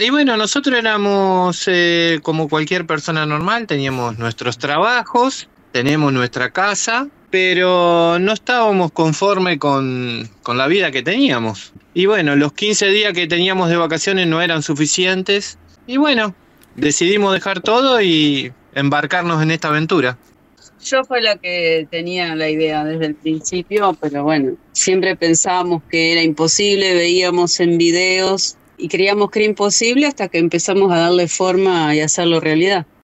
Y bueno, nosotros éramos como cualquier persona normal, teníamos nuestros trabajos, tenemos nuestra casa, pero no estábamos conforme con la vida que teníamos. Y bueno, los 15 días que teníamos de vacaciones no eran suficientes. Y bueno, decidimos dejar todo y embarcarnos en esta aventura. Yo fue la que tenía la idea desde el principio, pero bueno, siempre pensábamos que era imposible, veíamos en videos y creíamos que era imposible hasta que empezamos a darle forma y hacerlo realidad.